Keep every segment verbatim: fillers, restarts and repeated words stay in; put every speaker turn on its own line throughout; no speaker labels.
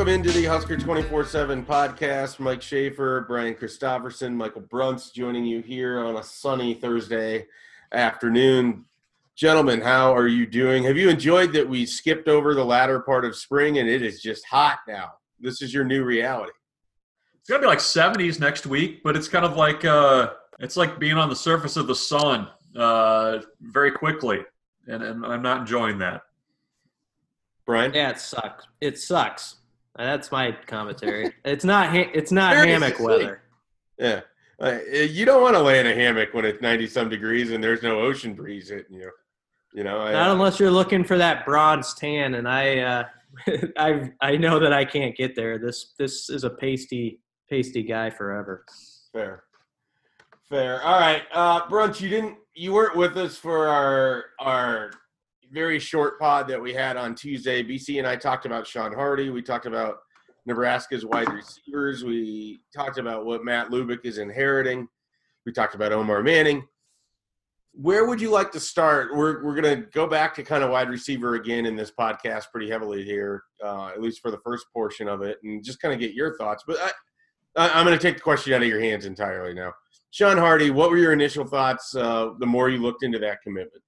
Welcome into the Husker twenty-four seven podcast. Mike Schaefer, Brian Christopherson, Michael Bruntz joining you here on a sunny Thursday afternoon. Gentlemen, how are you doing? Have you enjoyed that we skipped over the latter part of spring and it is just hot now? This is your new reality.
It's going to be like seventies next week, but it's kind of like uh, it's like being on the surface of the sun uh, very quickly, and, and I'm not enjoying that.
Brian?
Yeah, it sucks. It sucks. That's my commentary. It's not. Ha- it's not hammock weather.
Yeah, uh, you don't want to lay in a hammock when it's ninety some degrees and there's no ocean breeze hitting you. You know, I,
not unless you're looking for that bronze tan, and I, uh, I, I know that I can't get there. This, this is a pasty, pasty guy forever.
Fair, fair. All right, uh, Brunch, you didn't, you weren't with us for our our. very short pod that we had on Tuesday. B C and I talked about Sean Hardy. We talked about Nebraska's wide receivers. We talked about what Matt Lubick is inheriting. We talked about Omar Manning. Where would you like to start? We're we're going to go back to kind of wide receiver again in this podcast pretty heavily here, uh, at least for the first portion of it, and just kind of get your thoughts. But I, I, I'm going to take the question out of your hands entirely now. Sean Hardy, what were your initial thoughts uh, the more you looked into that commitment?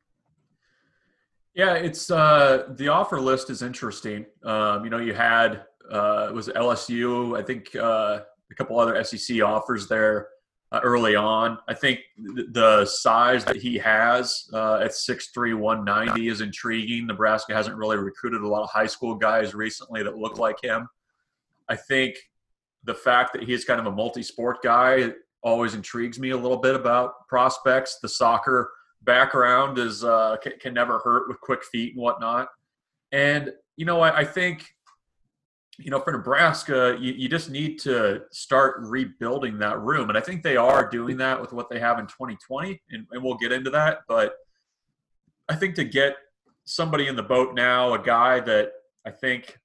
Yeah, it's uh, the offer list is interesting. Um, you know, you had uh, it was L S U, I think uh, a couple other S E C offers there uh, early on. I think th- the size that he has uh, at six three, one ninety is intriguing. Nebraska hasn't really recruited a lot of high school guys recently that look like him. I think the fact that he's kind of a multi-sport guy always intrigues me a little bit about prospects. The soccer background is uh, can, can never hurt with quick feet and whatnot. And, you know, I, I think, you know, for Nebraska, you, you just need to start rebuilding that room. And I think they are doing that with what they have in twenty twenty, and, and we'll get into that. But I think to get somebody in the boat now, a guy that I think,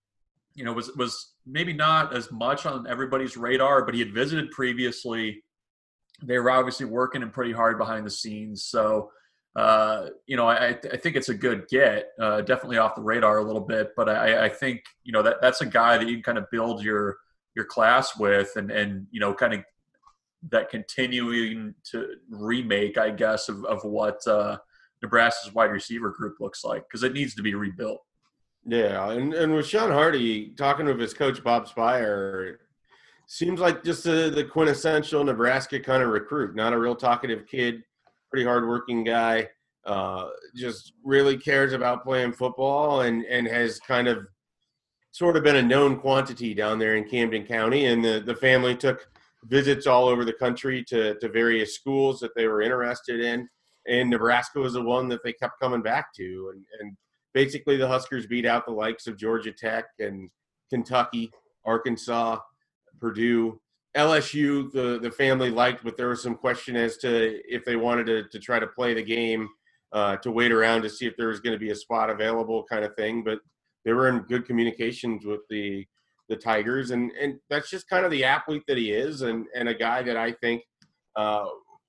you know, was, was maybe not as much on everybody's radar, but he had visited previously. They were obviously working him pretty hard behind the scenes. So, uh, you know, I, I think it's a good get, uh, definitely off the radar a little bit. But I, I think, you know, that that's a guy that you can kind of build your your class with and, and you know, kind of that continuing to remake, I guess, of, of what uh, Nebraska's wide receiver group looks like, because it needs to be rebuilt.
Yeah, and, and with Sean Hardy, talking with his coach, Bob Spire, seems like just a, the quintessential Nebraska kind of recruit, not a real talkative kid, pretty hardworking guy, uh, just really cares about playing football and, and has kind of sort of been a known quantity down there in Camden County. And the, the family took visits all over the country to, to various schools that they were interested in. And Nebraska was the one that they kept coming back to. And, and basically the Huskers beat out the likes of Georgia Tech and Kentucky, Arkansas, Purdue, L S U, the, the family liked, but there was some question as to if they wanted to, to try to play the game, uh, to wait around to see if there was going to be a spot available kind of thing. But they were in good communications with the the Tigers, and, and that's just kind of the athlete that he is, and, and a guy that I think uh,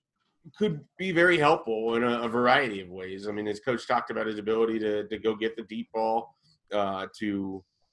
could be very helpful in a, a variety of ways. I mean, his coach talked about his ability to, to go get the deep ball, uh, to –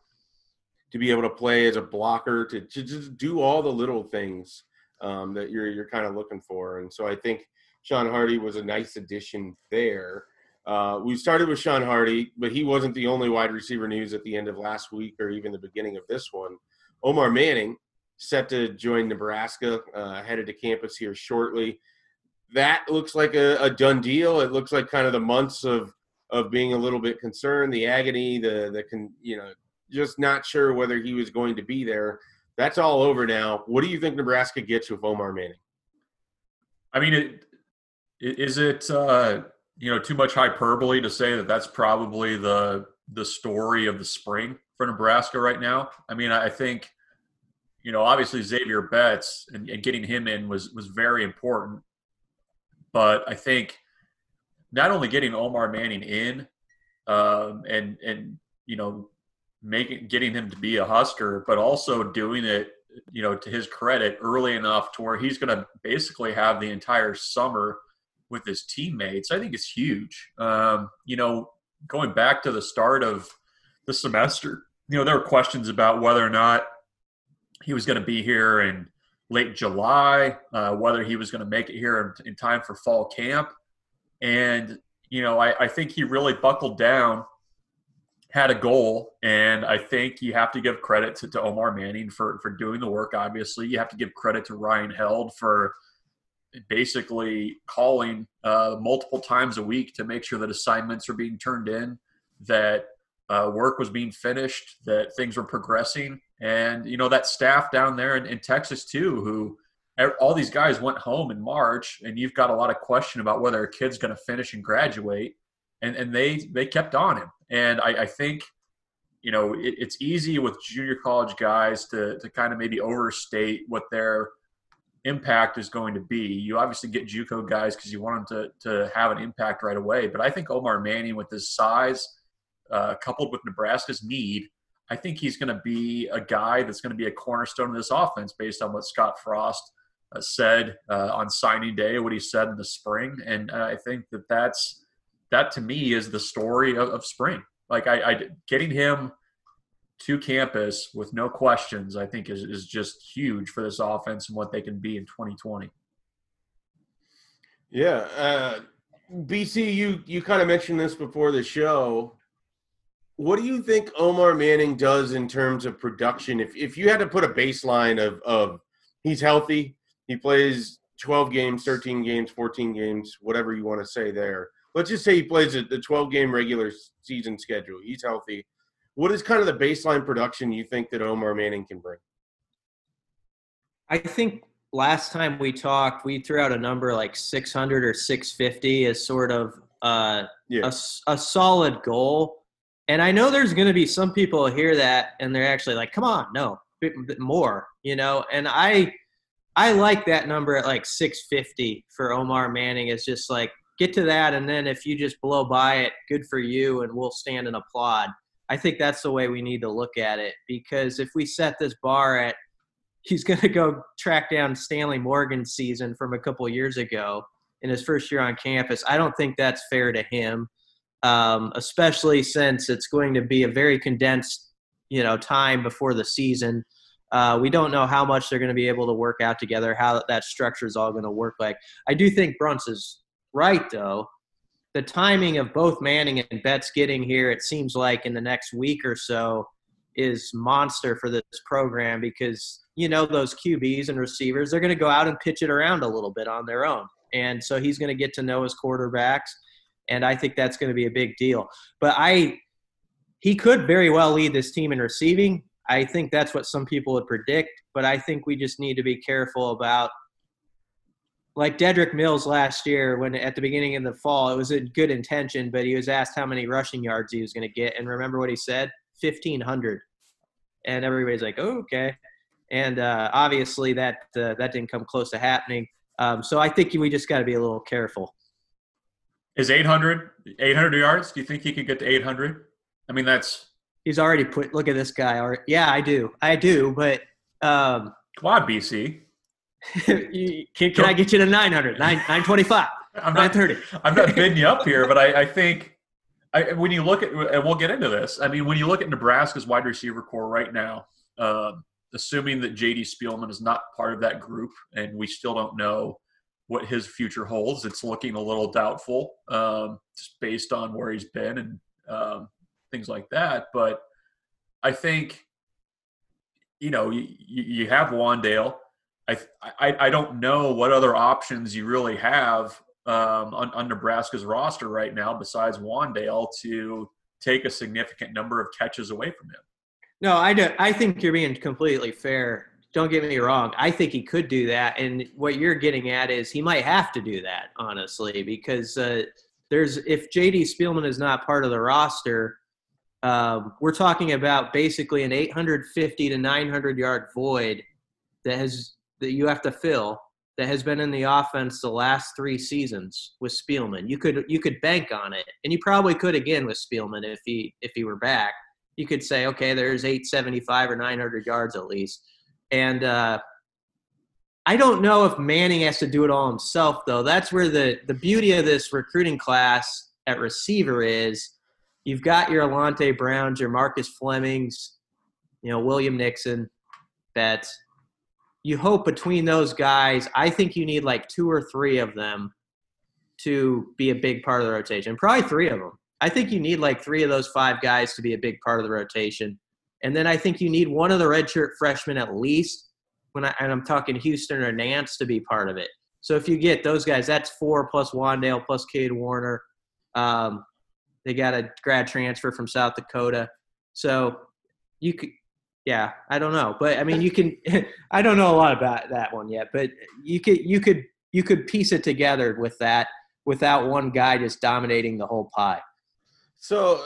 to be able to play as a blocker, to, to just do all the little things um, that you're you're kind of looking for. And so I think Sean Hardy was a nice addition there. Uh, we started with Sean Hardy, but he wasn't the only wide receiver news at the end of last week or even the beginning of this one. Omar Manning, set to join Nebraska, uh, headed to campus here shortly. That looks like a, a done deal. It looks like kind of the months of of being a little bit concerned, the agony, the the con, you know, just not sure whether he was going to be there. That's all over now. What do you think Nebraska gets with Omar Manning?
I mean, it, is it uh, you know, too much hyperbole to say that that's probably the the story of the spring for Nebraska right now? I mean, I think, you know, obviously Xavier Betts and, and getting him in was was very important, but I think not only getting Omar Manning in um, and and you know, making getting him to be a Husker, but also doing it, you know, to his credit, early enough to where he's going to basically have the entire summer with his teammates, I think is huge. Um, you know, going back to the start of the semester, you know, there were questions about whether or not he was going to be here in late July, uh, whether he was going to make it here in, in time for fall camp. And, you know, I, I think he really buckled down, had a goal, and I think you have to give credit to, to Omar Manning for, for doing the work, obviously. You have to give credit to Ryan Held for basically calling uh, multiple times a week to make sure that assignments are being turned in, that uh, work was being finished, that things were progressing. And, you know, that staff down there in, in Texas, too, who all these guys went home in March, and you've got a lot of question about whether a kid's going to finish and graduate. And, and they, they kept on him. And I, I think, you know, it, it's easy with junior college guys to, to kind of maybe overstate what their impact is going to be. You obviously get JUCO guys because you want them to, to have an impact right away. But I think Omar Manning, with his size, uh, coupled with Nebraska's need, I think he's going to be a guy that's going to be a cornerstone of this offense based on what Scott Frost uh, said uh, on signing day, what he said in the spring. And uh, I think that that's, that to me is the story of, of spring. Like I, I, getting him to campus with no questions, I think is, is just huge for this offense and what they can be in twenty twenty.
Yeah. Uh, B C, you, you kind of mentioned this before the show. What do you think Omar Manning does in terms of production? If if you had to put a baseline of, of he's healthy, he plays twelve games, thirteen games, fourteen games, whatever you want to say there. Let's just say he plays the twelve-game regular season schedule. He's healthy. What is kind of the baseline production you think that Omar Manning can bring?
I think last time we talked, we threw out a number like six hundred or six fifty as sort of uh,
yeah.
a, a solid goal. And I know there's going to be some people who hear that and they're actually like, come on, no, bit, bit more, you know. And I I like that number at like six fifty for Omar Manning. It's just like, get to that, and then if you just blow by it, good for you, and we'll stand and applaud. I think that's the way we need to look at it, because if we set this bar at he's going to go track down Stanley Morgan's season from a couple years ago in his first year on campus, I don't think that's fair to him. Um, especially since it's going to be a very condensed, you know, time before the season. Uh, we don't know how much they're going to be able to work out together, how that structure is all going to work like. I do think Bruns is right, though. The timing of both Manning and Betts getting here, it seems like in the next week or so, is monster for this program because, you know, those Q Bs and receivers, they're going to go out and pitch it around a little bit on their own. And so he's going to get to know his quarterbacks. And I think that's going to be a big deal. But I, he could very well lead this team in receiving. I think that's what some people would predict. But I think we just need to be careful about, like Dedrick Mills last year, when at the beginning of the fall, it was a good intention, but he was asked how many rushing yards he was going to get. And remember what he said? fifteen hundred. And everybody's like, oh, okay. And uh, obviously that uh, that didn't come close to happening. Um, so I think we just got to be a little careful.
Is eight hundred, eight hundred yards? Do you think he could get to eight hundred? I mean, that's
– He's already put – look at this guy. Yeah, I do. I do, but um, –
Come on, B C.
can can I get you to nine hundred, nine twenty-five,
I'm
nine thirty?
I'm not bidding you up here, but I, I think I, when you look at – and we'll get into this. I mean, when you look at Nebraska's wide receiver core right now, uh, assuming that J D Spielman is not part of that group and we still don't know – what his future holds, it's looking a little doubtful, um, just based on where he's been and um, things like that. But I think, you know, you, you have Wandale. I, I I don't know what other options you really have um, on, on Nebraska's roster right now besides Wandale to take a significant number of catches away from him.
No, I do, I think you're being completely fair. Don't get me wrong. I think he could do that. And what you're getting at is he might have to do that, honestly, because uh, there's if J D Spielman is not part of the roster, um, we're talking about basically an eight fifty to nine hundred yard void that has that you have to fill that has been in the offense the last three seasons with Spielman. You could you could bank on it, and you probably could again with Spielman if he if he were back. You could say, okay, there's eight seventy-five or nine hundred yards at least. And uh, I don't know if Manning has to do it all himself, though. That's where the, the beauty of this recruiting class at receiver is. You've got your Alante Browns, your Marcus Flemings, you know, William Nixon, Betts. You hope between those guys, I think you need like two or three of them to be a big part of the rotation. Probably three of them. I think you need like three of those five guys to be a big part of the rotation. And then I think you need one of the redshirt freshmen at least, when I, and I'm talking Houston or Nance, to be part of it. So if you get those guys, that's four plus Wandale plus Cade Warner. Um, they got a grad transfer from South Dakota. So you could – yeah, I don't know, but I mean, you can. I don't know a lot about that one yet, but you could, you could, you could piece it together with that without one guy just dominating the whole pie.
So,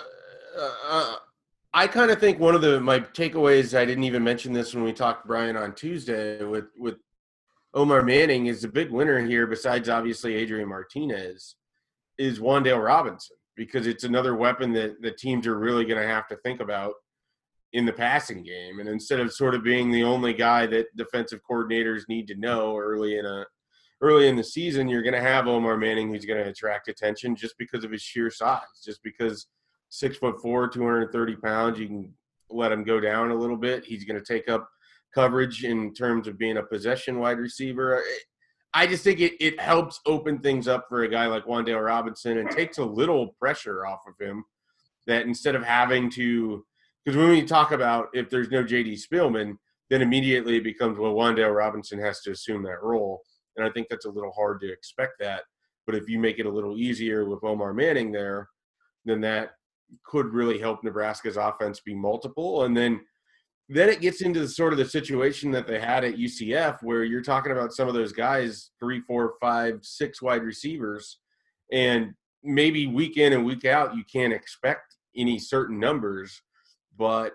uh, I kind of think one of the my takeaways. I didn't even mention this when we talked to Brian on Tuesday with with Omar Manning is the big winner here. Besides obviously Adrian Martinez, is Wandale Robinson, because it's another weapon that the teams are really going to have to think about in the passing game. And instead of sort of being the only guy that defensive coordinators need to know early in a early in the season, you're going to have Omar Manning, who's going to attract attention just because of his sheer size, just because six foot four, two hundred thirty pounds, you can let him go down a little bit. He's going to take up coverage in terms of being a possession wide receiver. I just think it, it helps open things up for a guy like Wandale Robinson and takes a little pressure off of him, that instead of having to, because when we talk about if there's no J D Spielman, then immediately it becomes, well, Wandale Robinson has to assume that role. And I think that's a little hard to expect that. But if you make it a little easier with Omar Manning there, then that could really help Nebraska's offense be multiple. And then then it gets into the sort of the situation that they had at U C F, where you're talking about some of those guys, three, four, five, six wide receivers, and maybe week in and week out you can't expect any certain numbers. But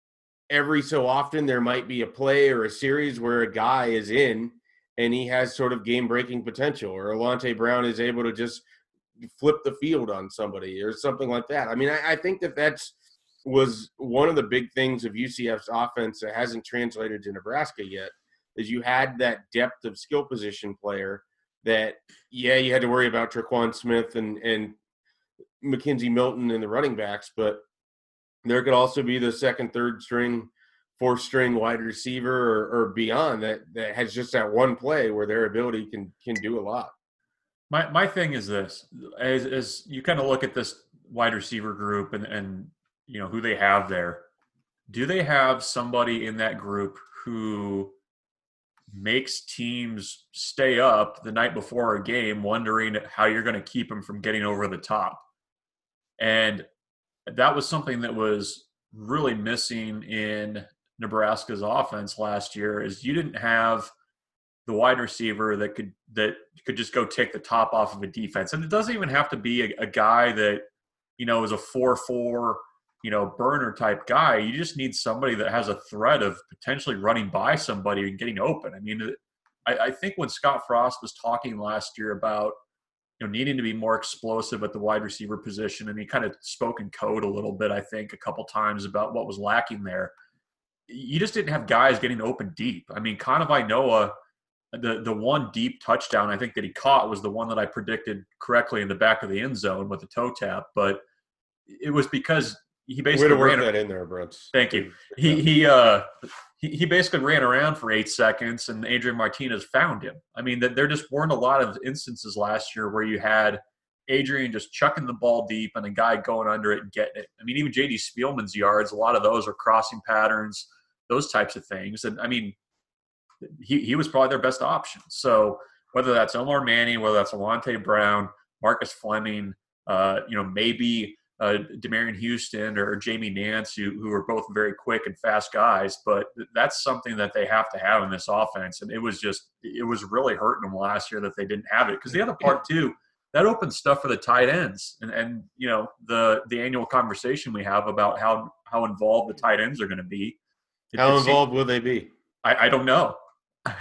every so often there might be a play or a series where a guy is in and he has sort of game-breaking potential, or Alante Brown is able to just flip the field on somebody or something like that. I mean, I, I think that that's was one of the big things of U C F's offense that hasn't translated to Nebraska yet, is you had that depth of skill position player that, yeah, you had to worry about Traquan Smith and, and McKenzie Milton and the running backs, but there could also be the second, third string, fourth string wide receiver or, or beyond that, that has just that one play where their ability can can do a lot.
My my thing is this: as, as you kind of look at this wide receiver group and and you know who they have there, do they have somebody in that group who makes teams stay up the night before a game wondering how you're going to keep them from getting over the top? And that was something that was really missing in Nebraska's offense last year, is you didn't have the wide receiver that could that could just go take the top off of a defense. And it doesn't even have to be a, a guy that, you know, is a four four, you know, burner type guy. You just need somebody that has a threat of potentially running by somebody and getting open. I mean, I, I think when Scott Frost was talking last year about, you know, needing to be more explosive at the wide receiver position, and he kind of spoke in code a little bit, I think, a couple times about what was lacking there. You just didn't have guys getting open deep. I mean, Kanawai Noah, the the one deep touchdown I think that he caught was the one that I predicted correctly in the back of the end zone with the toe tap, but it was because he basically
Way to work
ran
that in there, Brent.
Thank you. He he uh he, he basically ran around for eight seconds, and Adrian Martinez found him. I mean, that there just weren't a lot of instances last year where you had Adrian just chucking the ball deep and a guy going under it and getting it. I mean, even J D Spielman's yards, a lot of those are crossing patterns, those types of things. And I mean, he he was probably their best option. So whether that's Omar Manning, whether that's Alante Brown, Marcus Fleming, uh, you know, maybe uh, Demarion Houston or Jamie Nance, who, who are both very quick and fast guys, but that's something that they have to have in this offense. And it was just, it was really hurting them last year that they didn't have it. Because the other part too, that opens stuff for the tight ends, and and you know the the annual conversation we have about how how involved the tight ends are going to be. It,
How
it
involved
seems,
will they be?
I, I don't know. I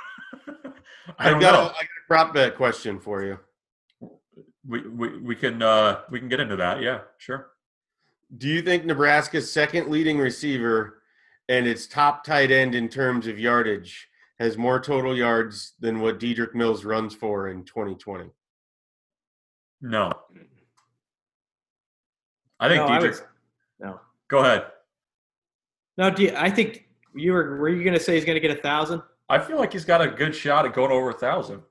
I've
don't
got
know.
a, I got a prop bet question for you.
We, we we can uh, we can get into that. Yeah, sure.
Do you think Nebraska's second leading receiver and its top tight end in terms of yardage has more total yards than what Dedrick Mills runs for in twenty twenty?
No. I think
No, I
Dedrick.
would- no.
Go ahead.
No, do you, I think you were. Were you going to say he's going to get a thousand?
I feel like he's got a good shot at going over a thousand.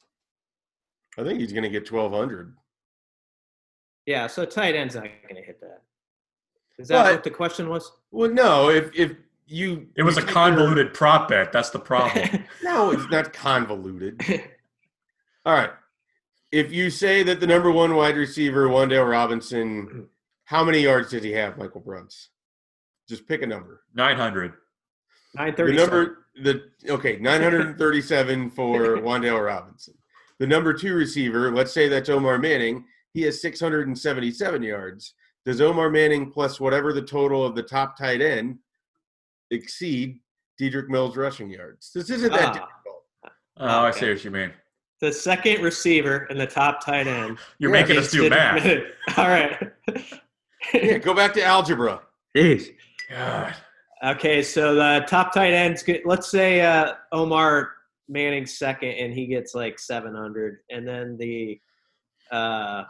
I think he's going to get twelve hundred.
Yeah, so tight end's not going to hit that. Is that
But-
what the question was?
Well, no, if if you
It was
you
a
take
convoluted prop bet. That's the problem.
your- no, it's not convoluted. All right. If you say that the number one wide receiver, Wan'Dale Robinson, how many yards did he have, Michael Bruns? Just pick a number.
nine hundred.
Nine
The
thirty.
number the okay, nine hundred thirty-seven for Wan'Dale Robinson. The number two receiver, let's say that's Omar Manning, he has six hundred seventy-seven yards. Does Omar Manning plus whatever the total of the top tight end exceed Dedrick Mills' rushing yards? This isn't that
Ah.
difficult.
Oh, I
Okay.
see what you mean.
The second receiver and the top tight end.
You're
Yeah,
making us do math.
All right.
Yeah, go back to algebra.
Jeez.
God.
Okay, so the top tight ends. Let's say uh, Omar Manning's second, and he gets like seven hundred, and then the uh,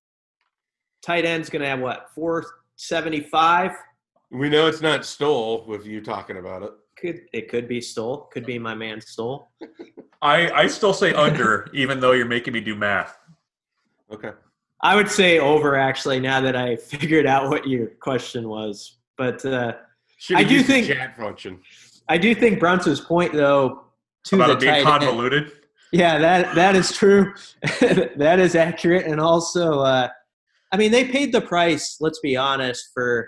tight end's gonna have what, four seventy-five?
We know it's not Stoll with you talking about it.
Could it could be Stoll? Could be my man Stoll.
I, I still say under, even though you're making me do math.
Okay.
I would say over actually. Now that I figured out what your question was, but uh,
Should
I
have
do
used the
think-
chat function.
I do think Brunson's point though to
About
the
it being
tight end.
convoluted.
Yeah, that that is true. That is accurate, and also, uh, I mean, they paid the price. Let's be honest. For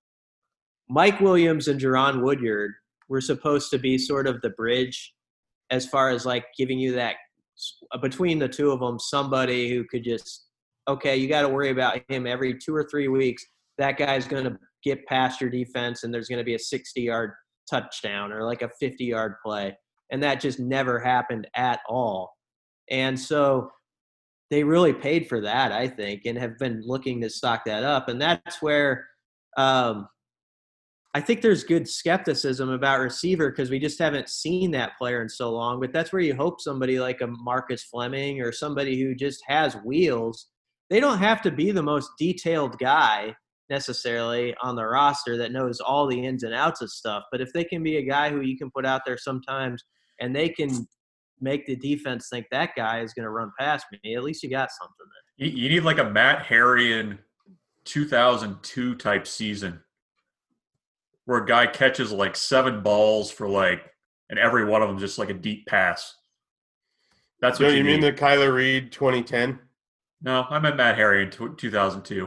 Mike Williams and Jerron Woodyard were supposed to be sort of the bridge, as far as like giving you that between the two of them, somebody who could just okay, you got to worry about him every two or three weeks. That guy's going to get past your defense, and there's going to be a sixty-yard touchdown or like a fifty-yard play. And that just never happened at all. And so they really paid for that, I think, and have been looking to stock that up. And that's where um, I think there's good skepticism about receiver because we just haven't seen that player in so long. But that's where you hope somebody like a Marcus Fleming or somebody who just has wheels. They don't have to be the most detailed guy necessarily on the roster that knows all the ins and outs of stuff. But if they can be a guy who you can put out there sometimes and they can make the defense think that guy is going to run past me, at least you got something there.
You, you need like a Matt Harrion two thousand two type season where a guy catches like seven balls for like, and every one of them just like a deep pass. That's what
So
you,
you mean
need.
the Kyler Reed twenty ten?
No, I meant Matt Harrion two thousand two.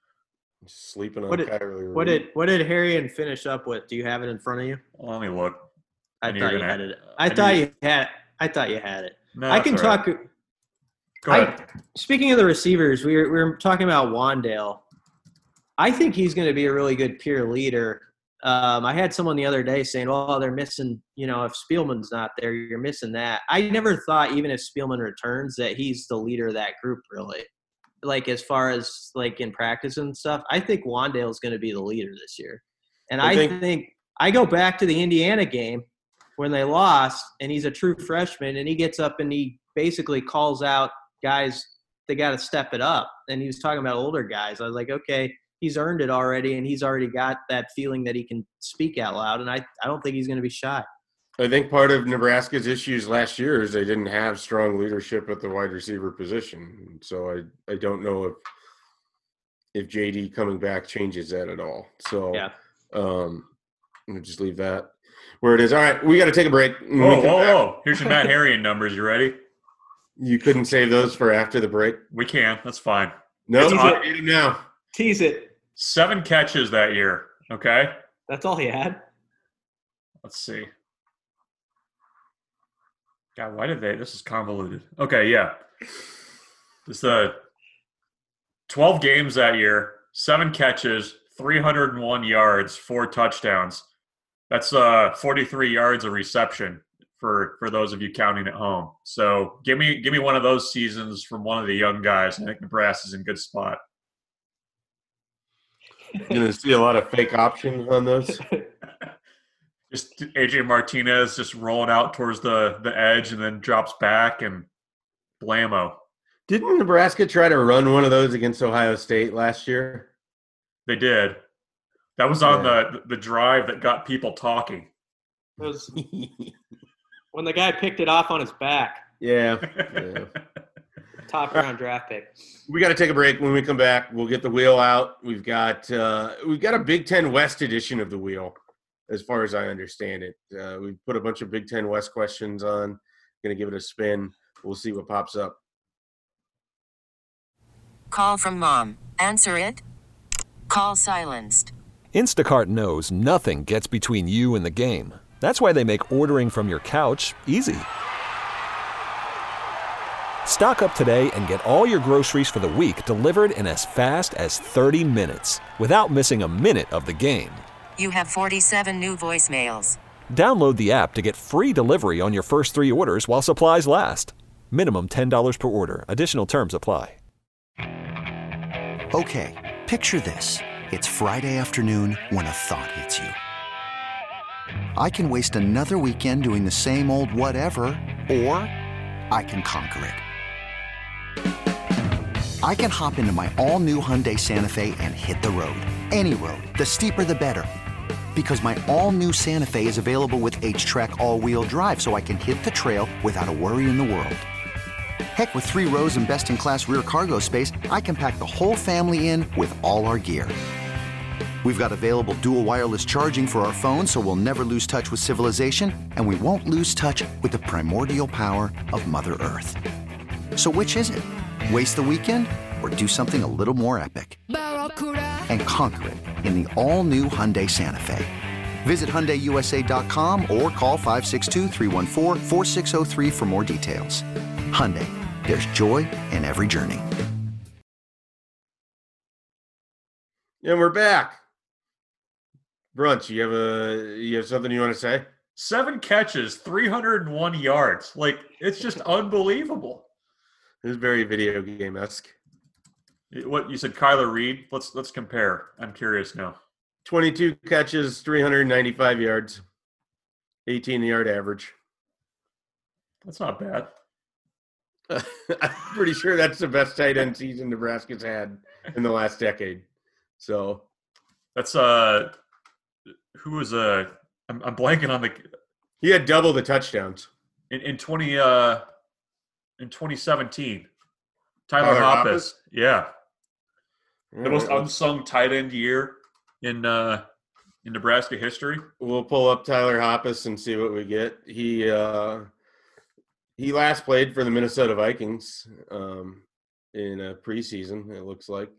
Sleeping on
What did-
Kyler Reed.
What did what did Harrion finish up with? Do you have it in front of you?
Well, let me look.
I,
I knew
thought
you
you
were
had
gonna-
it.
I
I
knew
thought
you-
you had. I thought you had it.
No,
I
that's
can
all right.
talk.
Go ahead.
I, speaking of the receivers, we were, we were talking about Wan'Dale. I think he's going to be a really good peer leader. Um, I had someone the other day saying, "Well, they're missing. You know, if Spielman's not there, you're missing that." I never thought, even if Spielman returns, that he's the leader of that group. Really, like as far as like in practice and stuff, I think Wan'Dale's going to be the leader this year. And
I
I
think-
think I go back to the Indiana game when they lost, and he's a true freshman, and he gets up and he basically calls out guys, they got to step it up. And he was talking about older guys. I was like, okay, he's earned it already, and he's already got that feeling that he can speak out loud, and I, I don't think he's going to be shy.
I think part of Nebraska's issues last year is they didn't have strong leadership at the wide receiver position. So I, I don't know if if J D coming back changes that at all. So
Yeah.
um, I'm gonna just leave that where it is. All right, we got to take a break. When we
Whoa,
come
whoa,
back-
whoa. Here's your Matt Harrion numbers. You ready?
You couldn't save those for after the break?
We can. That's fine.
No,
It's
nope,
on-
I need them now.
Tease it.
Seven catches that year. Okay.
That's all he had.
Let's see. God, why did they? This is convoluted. Okay, yeah. This uh, twelve games that year, seven catches, three hundred one yards, four touchdowns. That's uh forty-three yards of reception for for those of you counting at home. So give me give me one of those seasons from one of the young guys. I think Nebraska's in a good spot.
You're gonna see a lot of fake options on those.
Just A J Martinez just rolling out towards the the edge and then drops back and blammo.
Didn't Nebraska try to run one of those against Ohio State last year?
They did. That was on
Yeah.
the the drive that got people talking.
It was when the guy picked it off on his back.
yeah. yeah.
Top round draft pick.
We got to take a break. When we come back, we'll get the wheel out. We've got uh, we've got a Big Ten West edition of the wheel, as far as I understand it. Uh, we put a bunch of Big Ten West questions on. Going to give it a spin. We'll see what pops up.
Call from mom. Answer it. Call silenced.
Instacart knows nothing gets between you and the game. That's why they make ordering from your couch easy. Stock up today and get all your groceries for the week delivered in as fast as thirty minutes without missing a minute of the game.
You have forty-seven new voicemails.
Download the app to get free delivery on your first three orders while supplies last. Minimum ten dollars per order. Additional terms apply.
Okay, picture this. It's Friday afternoon when a thought hits you. I can waste another weekend doing the same old whatever, or I can conquer it. I can hop into my all-new Hyundai Santa Fe and hit the road. Any road. The steeper, the better. Because my all-new Santa Fe is available with H-Track all-wheel drive, so I can hit the trail without a worry in the world. Heck, with three rows and best-in-class rear cargo space, I can pack the whole family in with all our gear. We've got available dual wireless charging for our phones, so we'll never lose touch with civilization, and we won't lose touch with the primordial power of Mother Earth. So which is it? Waste the weekend or do something a little more epic? And conquer it in the all-new Hyundai Santa Fe. Visit Hyundai U S A dot com or call five six two, three one four, four six zero three for more details. Hyundai, there's joy in every journey.
And we're back. Brunch, you have a you have something you want to say?
Seven catches, three hundred one yards. Like, it's just unbelievable.
This is very video game-esque.
What you said, Kyler Reed? Let's let's compare. I'm curious now.
twenty-two catches, three hundred ninety-five yards, eighteen-yard average.
That's not bad.
I'm pretty sure that's the best tight end season Nebraska's had in the last decade. So
that's uh, who was uh, I'm, I'm blanking on the.
He had double the touchdowns
in in twenty uh, in twenty seventeen. Tyler,
Tyler
Hoppus,
Hoppus?
yeah, the most
We'll-
unsung tight end year in uh, in Nebraska history.
We'll pull up Tyler Hoppus and see what we get. He uh, he last played for the Minnesota Vikings um, in a preseason. It looks like.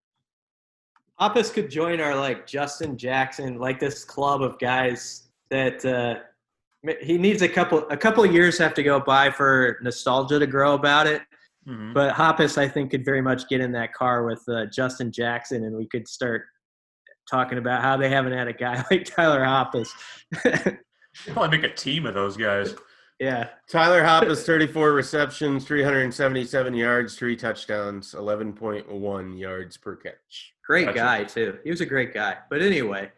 Hoppus could join our like Justin Jackson, like this club of guys that uh, he needs a couple a couple of years have to go by for nostalgia to grow about it.
Mm-hmm.
But Hoppus, I think, could very much get in that car with uh, Justin Jackson, and we could start talking about how they haven't had a guy like Tyler Hoppus.
You'd probably make a team of those guys.
Yeah.
Tyler Hoppus, thirty-four receptions, three hundred seventy-seven yards, three touchdowns, eleven point one yards per catch.
Great
Gotcha.
guy, too. He was a great guy. But anyway.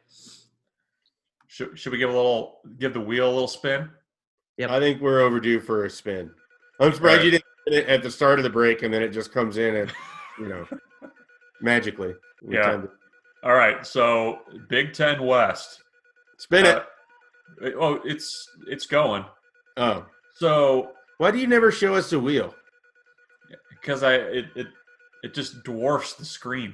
Should should we give a little give the wheel a little spin?
Yep.
I think we're overdue for a spin. I'm surprised
Right.
you didn't hit it at the start of the break and then it just comes in and, you know, magically. We
Yeah.
timed it.
All right, so Big Ten West.
Spin it.
Uh, oh, it's it's going.
Oh.
So
Why do you never show us the wheel?
because I it, it it just dwarfs the screen.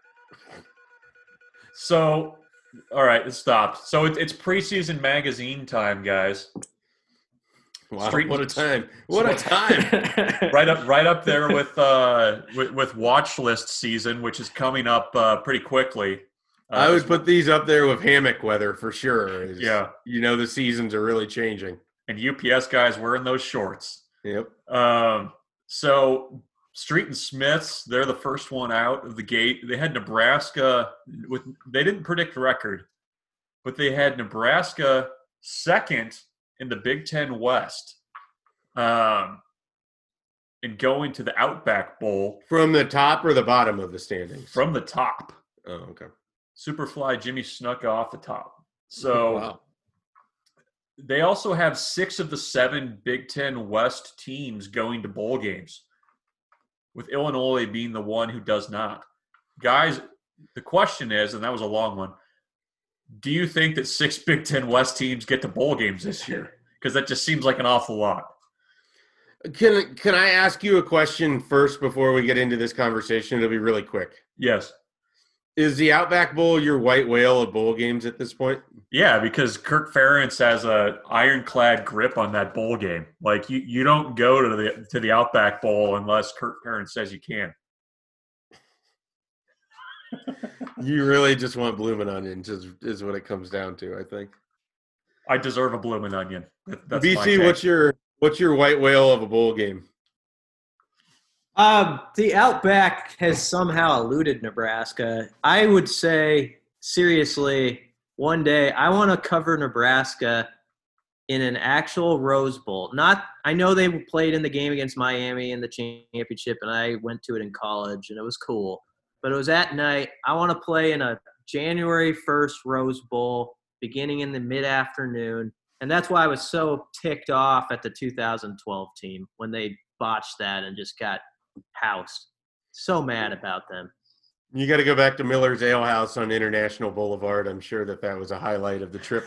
So, all right, it stopped. So it, it's preseason magazine time, guys.
Wow,
Street-
what a time. What a time.
Right up, right up there with uh with, with watch list season, which is coming up uh, pretty quickly. Uh,
I would put these up there with hammock weather for sure. Is,
Yeah.
You know, the seasons are really changing.
and U P S guys wearing those shorts.
Yep.
Um, so Street and Smiths, they're the first one out of the gate. They had Nebraska with they didn't predict record, but they had Nebraska second in the Big Ten West. Um, and going to the Outback Bowl
From the top or the bottom of the standings?
from the top.
Oh, okay.
Superfly Jimmy snuck off the top. So
Wow.
they also have six of the seven Big Ten West teams going to bowl games, with Illinois being the one who does not. Guys, the question is, and that was a long one, do you think that six Big Ten West teams get to bowl games this year? Because that just seems like an awful lot.
Can can I ask you a question first before we get into this conversation? It'll be really quick.
Yes.
Is the Outback Bowl your white whale of bowl games at this point?
Yeah, because Kirk Ferentz has a ironclad grip on that bowl game. Like you, you don't go to the to the Outback Bowl unless Kirk Ferentz says you can.
You really just want blooming onions is, is what it comes down to, I think.
I deserve a blooming onion. That, that's
B C,
my
what's
take.
your what's your white whale of a bowl game?
Um, the Outback has somehow eluded Nebraska. I would say, seriously, one day I want to cover Nebraska in an actual Rose Bowl. Not, I know they played in the game against Miami in the championship, and I went to it in college, and it was cool. But it was at night. I want to play in a January first Rose Bowl beginning in the mid-afternoon. And that's why I was so ticked off at the two thousand twelve team when they botched that and just got housed. So mad about them.
You got to go back to Miller's Ale House on International Boulevard. I'm sure that that was a highlight of the trip.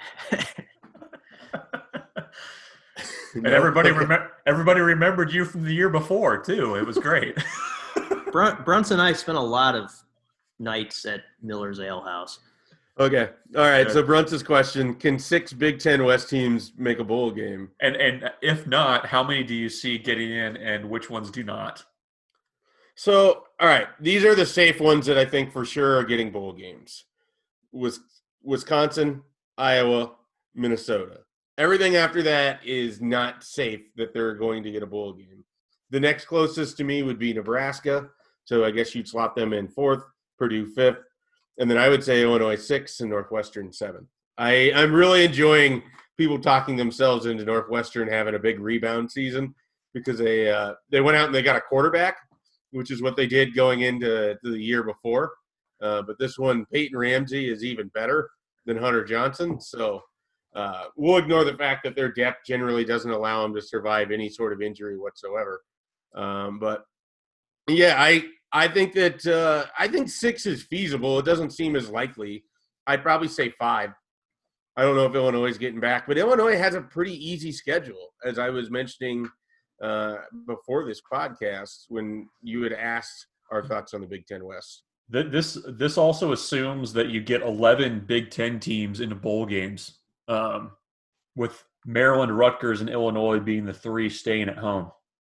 And everybody remem- everybody remembered you from the year before, too. It was great.
Brun- Brunson and I spent a lot of nights at Miller's Ale House.
Okay. All right.
Good.
So Brunson's question, can six Big Ten West teams make a bowl game?
And and if not, how many do you see getting in and which ones do not?
So, all right. These are the safe ones that I think for sure are getting bowl games. Wis- Wisconsin, Iowa, Minnesota. Everything after that is not safe that they're going to get a bowl game. The next closest to me would be Nebraska. So I guess you'd slot them in fourth, Purdue fifth. And then I would say Illinois sixth and Northwestern seventh. I, I'm really enjoying people talking themselves into Northwestern having a big rebound season because they uh, they went out and they got a quarterback, which is what they did going into to the year before. Uh, but this one, Peyton Ramsey, is even better than Hunter Johnson. So uh, we'll ignore the fact that their depth generally doesn't allow them to survive any sort of injury whatsoever. Um, but, yeah, I – I think that uh, I think six is feasible. It doesn't seem as likely. I'd probably say five. I don't know if Illinois is getting back, but Illinois has a pretty easy schedule, as I was mentioning uh, before this podcast when you had asked our thoughts on the Big Ten West.
This this also assumes that you get eleven Big Ten teams into bowl games, um, with Maryland, Rutgers, and Illinois being the three staying at home.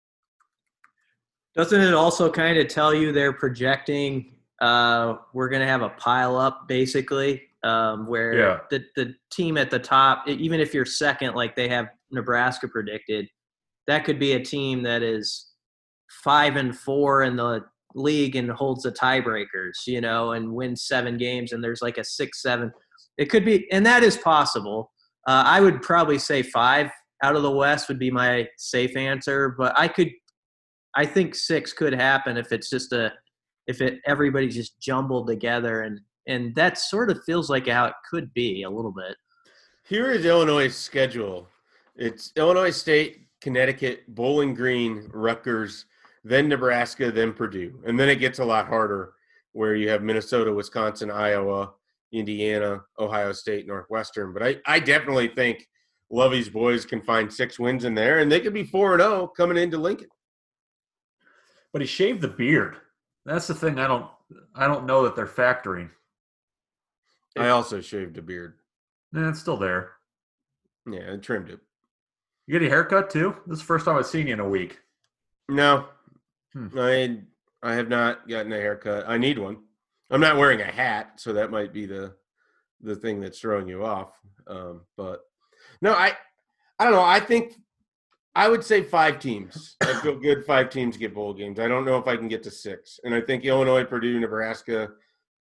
Doesn't it also kind of tell you they're projecting uh, we're going to have a pile up basically um, where
Yeah.
the, the team at the top, even if you're second, like they have Nebraska predicted, that could be a team that is five and four in the league and holds the tiebreakers, you know, and wins seven games and there's like a six, seven. It could be, and that is possible. Uh, I would probably say five out of the West would be my safe answer, but I could – I think six could happen if it's just a, if it everybody's just jumbled together, and and that sort of feels like how it could be a little bit.
Here is Illinois' schedule. It's Illinois State, Connecticut, Bowling Green, Rutgers, then Nebraska, then Purdue, and then it gets a lot harder where you have Minnesota, Wisconsin, Iowa, Indiana, Ohio State, Northwestern. But I, I definitely think Lovey's boys can find six wins in there, and they could be four and zero coming into Lincoln.
But he shaved the beard. That's the thing I don't I don't know that they're factoring.
I also shaved a beard.
Nah, it's still there.
Yeah, I trimmed it.
You get a haircut too? This is the first time I've seen you in a week.
No,
Hmm.
I I have not gotten a haircut. I need one. I'm not wearing a hat, so that might be the the thing that's throwing you off. Um, but no, I I don't know. I think I would say five teams. I feel good five teams get bowl games. I don't know if I can get to six. And I think Illinois, Purdue, Nebraska,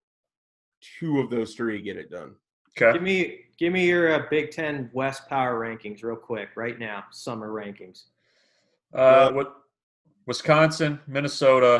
two of those three get it done.
Give
Okay.
me give me your uh, Big Ten West power rankings real quick right now. Summer rankings.
Uh, what? Wisconsin, Minnesota,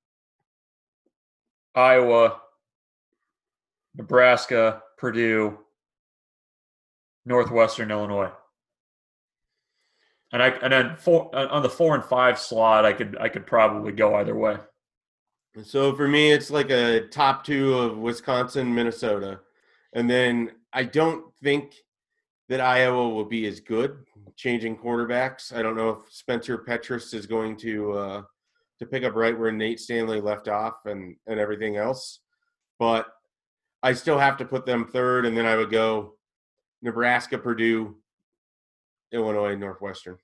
Iowa, Nebraska, Purdue, Northwestern Illinois. And I and then four on the four and five slot, I could I could probably go either way.
So for me, it's like a top two of Wisconsin, Minnesota. And then I don't think that Iowa will be as good changing quarterbacks. I don't know if Spencer Petras is going to uh, to pick up right where Nate Stanley left off and, and everything else. But I still have to put them third, and then I would go Nebraska, Purdue, Illinois, Northwestern.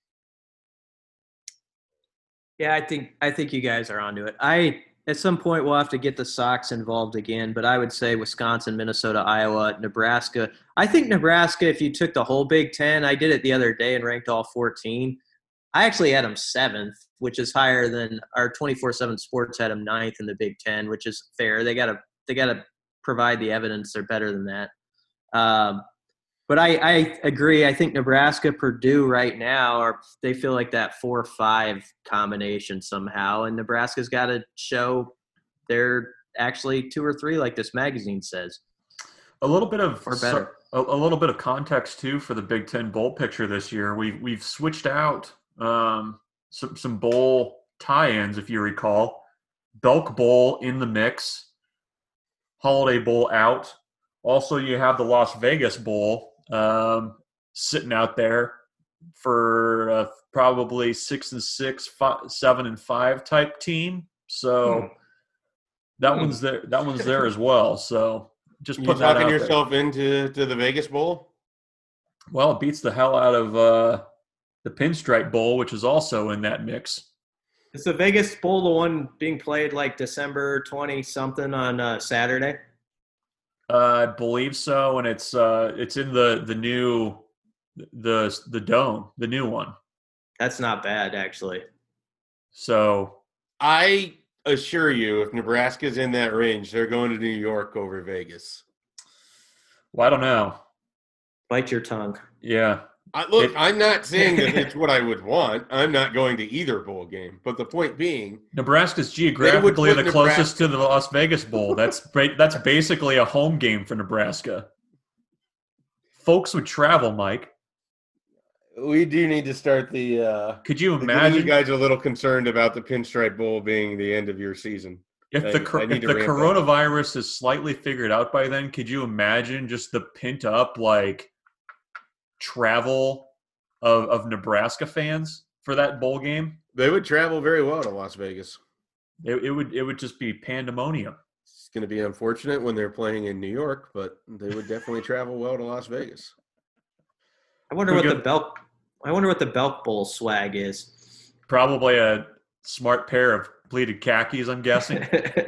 Yeah, I think I think you guys are onto it. I at some point we'll have to get the Sox involved again, but I would say Wisconsin, Minnesota, Iowa, Nebraska. I think Nebraska, if you took the whole Big Ten, I did it the other day and ranked all fourteen. I actually had them seventh, which is higher than our twenty-four seven Sports had them ninth in the Big Ten, which is fair. They gotta they gotta provide the evidence they're better than that. Um, But I, I agree. I think Nebraska, Purdue right now, are they feel like that four five combination somehow. And Nebraska's got to show they're actually two or three, like this magazine says.
A little bit of
Or better.
A, a little bit of context too for the Big Ten bowl picture this year. We've we've switched out um, some some bowl tie-ins, if you recall. Belk Bowl in the mix, Holiday Bowl out. Also, you have the Las Vegas Bowl. Um, sitting out there for uh, probably six and six, five, seven and five type team. So hmm. that hmm. one's there. That one's there as well. So just put that out
talking yourself there. into to the Vegas Bowl.
Well, it beats the hell out of uh, the Pinstripe Bowl, which is also in that mix.
Is the Vegas Bowl the one being played like December twenty something on uh, Saturday?
Uh, I believe so, and it's uh, it's in the the new the the dome, the new one.
That's not bad, actually.
So
I assure you, if Nebraska's in that range, they're going to New York over Vegas.
Well, I don't know.
Bite your tongue.
Yeah.
I, look, it, I'm not saying that it's what I would want. I'm not going to either bowl game. But the point being,
Nebraska's geographically the closest Nebraska. to the Las Vegas Bowl. That's that's basically a home game for Nebraska. Folks would travel, Mike.
We do need to start the uh, –
Could you imagine?
You guys are a little concerned about the Pinstripe Bowl being the end of your season.
If the, I, I if the coronavirus is slightly figured out by then, could you imagine just the pent-up, like – travel of, of Nebraska fans for that bowl game?
They would travel very well to Las Vegas.
It, it would it would just be pandemonium.
It's going to be unfortunate when they're playing in New York, but they would definitely travel well to Las Vegas.
I wonder what the Belk I wonder what the Belk Bowl swag is.
Probably a smart pair of pleated khakis, I'm guessing.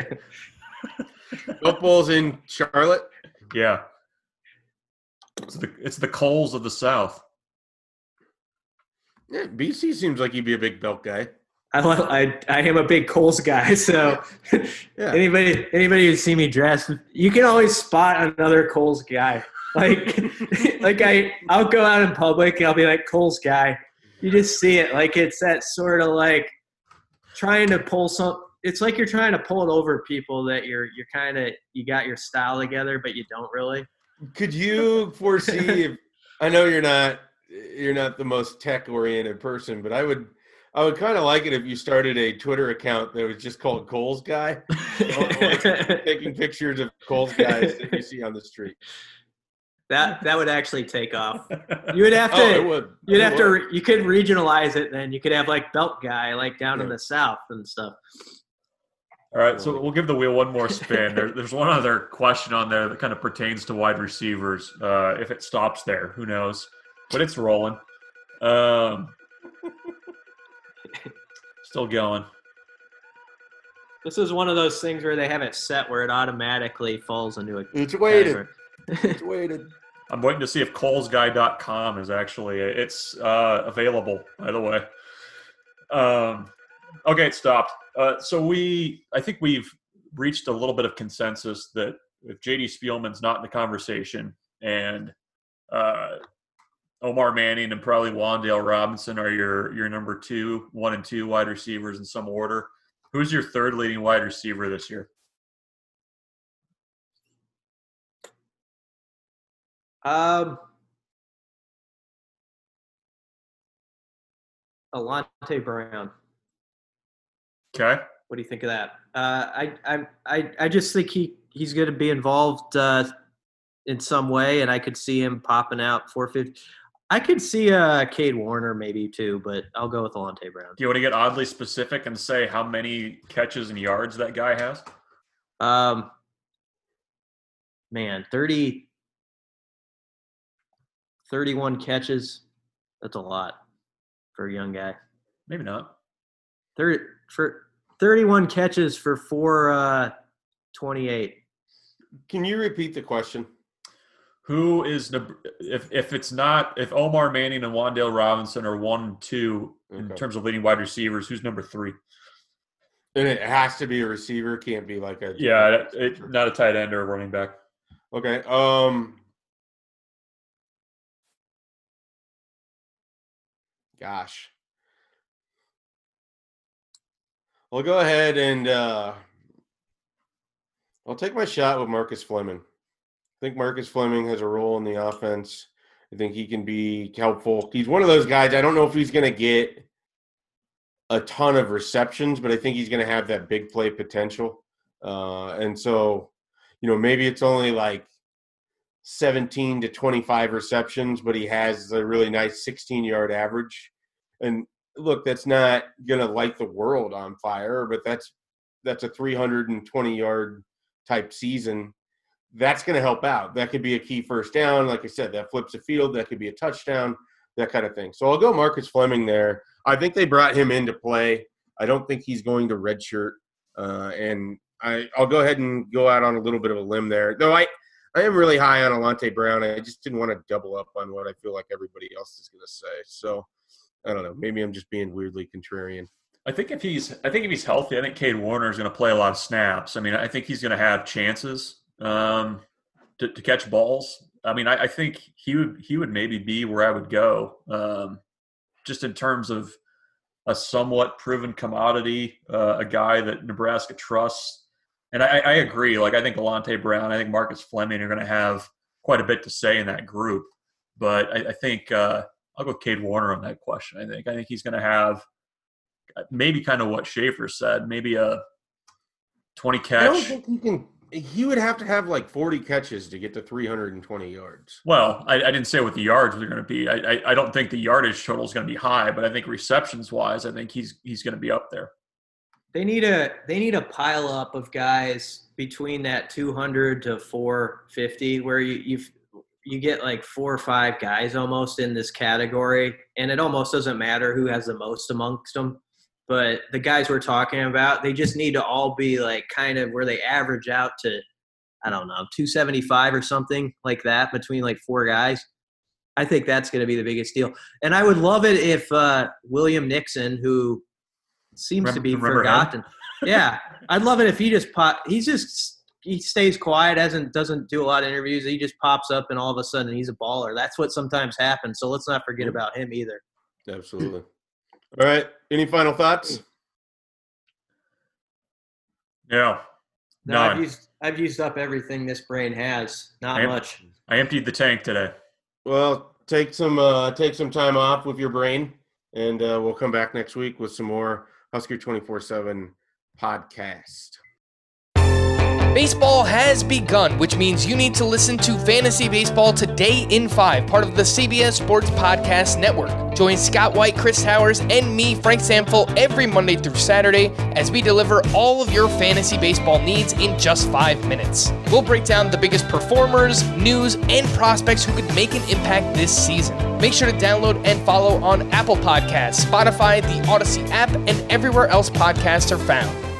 Belk Bowl's in Charlotte?
Yeah. It's the it's the Coles of the South.
Yeah, B C seems like he'd be a big Belk guy.
I I I am a big Coles guy, so yeah. anybody anybody who see me dressed, you can always spot another Coles guy. Like like I I'll go out in public and I'll be like Coles guy. You just see it, like it's that sort of like trying to pull some. It's like you're trying to pull it over people that you're you're kind of you got your style together, but you don't really.
Could you foresee if I know you're not you're not the most tech oriented person, but I would I would kind of like it if you started a Twitter account that was just called Coles Guy, like taking pictures of Coles guys that you see on the street.
That that would actually take off. You would have to.
Oh, it would.
You'd
it
have
would.
to. You could regionalize it. Then you could have like Belk Guy, like down yeah. in the South and stuff.
All right, so we'll give the wheel one more spin. There, there's one other question on there that kind of pertains to wide receivers. Uh, if it stops there, who knows? But it's rolling. Um, still going.
This is one of those things where they have it set where it automatically falls into a.
It's weighted. It's weighted.
I'm waiting to see if Coles Guy dot com is actually it's uh, available. By the way. Um, okay, it stopped. Uh, so we, I think we've reached a little bit of consensus that if J D Spielman's not in the conversation and uh, Omar Manning and probably Wan'Dale Robinson are your your number two, one and two wide receivers in some order, who's your third leading wide receiver this year?
Um, Alante Brown.
Okay.
What do you think of that? Uh, I, I, I, I just think he, he's going to be involved uh, in some way, and I could see him popping out four fifty. I could see uh, Cade Warner maybe too, but I'll go with Alante Brown.
Do you want to get oddly specific and say how many catches and yards that guy has?
Um, man, thirty, thirty-one catches. That's a lot for a young guy.
Maybe not.
thirty for thirty-one catches for four uh, twenty-eight.
Can you repeat the question?
Who is if if it's not if Omar Manning and Wan'Dale Robinson are one and two in
Okay.
terms of leading wide receivers, who's number three?
And it has to be a receiver, can't be like a
Yeah, it, it, not a tight end or a running back.
Okay. Um. Gosh. I'll go ahead and uh, I'll take my shot with Marcus Fleming. I think Marcus Fleming has a role in the offense. I think he can be helpful. He's one of those guys. I don't know if he's going to get a ton of receptions, but I think he's going to have that big play potential. Uh, and so, you know, maybe it's only like seventeen to twenty-five receptions, but he has a really nice sixteen-yard average. And look, that's not going to light the world on fire, but that's that's a three hundred twenty-yard type season. That's going to help out. That could be a key first down. Like I said, that flips the field. That could be a touchdown, that kind of thing. So I'll go Marcus Fleming there. I think they brought him into play. I don't think he's going to redshirt. Uh, and I, I'll go ahead and go out on a little bit of a limb there. Though I, I am really high on Alante Brown. I just didn't want to double up on what I feel like everybody else is going to say. So I don't know. Maybe I'm just being weirdly contrarian.
I think if he's I think if he's healthy, I think Cade Warner is going to play a lot of snaps. I mean, I think he's going to have chances um, to, to catch balls. I mean, I, I think he would he would maybe be where I would go, um, just in terms of a somewhat proven commodity, uh, a guy that Nebraska trusts. And I, I agree. Like, I think Alante Brown, I think Marcus Fleming are going to have quite a bit to say in that group. But I, I think uh, I'll go Cade Warner on that question. I think I think he's going to have maybe kind of what Schaefer said, maybe a twenty catch.
I don't think he can. He would have to have like forty catches to get to three hundred twenty yards.
Well, I, I didn't say what the yards were going to be. I, I I don't think the yardage total is going to be high, but I think receptions wise, I think he's he's going to be up there.
They need a they need a pile up of guys between that two hundred to four fifty, where you you you get like four or five guys almost in this category, and it almost doesn't matter who has the most amongst them. But the guys we're talking about, they just need to all be like kind of where they average out to, I don't know, two seventy-five or something like that between like four guys. I think that's going to be the biggest deal. And I would love it if uh, William Nixon, who seems
Remember,
to be
remember
forgotten.
him?
Yeah, I'd love it if he just pop. He's just he stays quiet, doesn't doesn't do a lot of interviews. He just pops up, and all of a sudden he's a baller. That's what sometimes happens. So let's not forget about him either.
Absolutely. All right. Any final thoughts?
Yeah.
No,
None.
I've used I've used up everything this brain has. Not
I am-
much.
I emptied the tank today.
Well, take some uh, take some time off with your brain, and uh, we'll come back next week with some more Husker twenty-four seven podcast.
Baseball has begun, which means you need to listen to Fantasy Baseball Today in five, part of the C B S Sports Podcast Network. Join Scott White, Chris Towers, and me, Frank Samfel, every Monday through Saturday as we deliver all of your fantasy baseball needs in just five minutes. We'll break down the biggest performers, news, and prospects who could make an impact this season. Make sure to download and follow on Apple Podcasts, Spotify, the Odyssey app, and everywhere else podcasts are found.